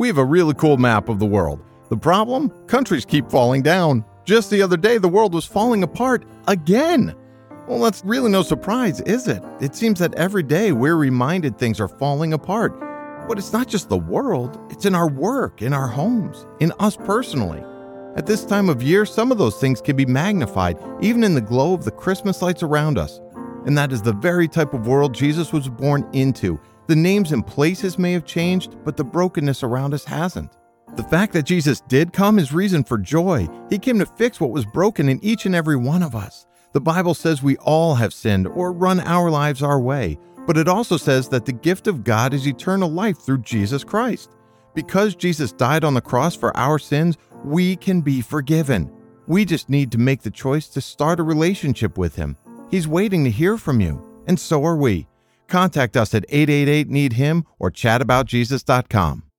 We have a really cool map of the world. The problem? Countries keep falling down. Just the other day, the world was falling apart again. Well, that's really no surprise, is it? It seems that every day we're reminded things are falling apart. But it's not just the world, it's in our work, in our homes, in us personally. At this time of year, some of those things can be magnified, even in the glow of the Christmas lights around us. And that is the very type of world Jesus was born into. The names and places may have changed, but the brokenness around us hasn't. The fact that Jesus did come is reason for joy. He came to fix what was broken in each and every one of us. The Bible says we all have sinned or run our lives our way, but it also says that the gift of God is eternal life through Jesus Christ. Because Jesus died on the cross for our sins, we can be forgiven. We just need to make the choice to start a relationship with Him. He's waiting to hear from you, and so are we. Contact us at 888-NEED-HIM or chataboutjesus.com.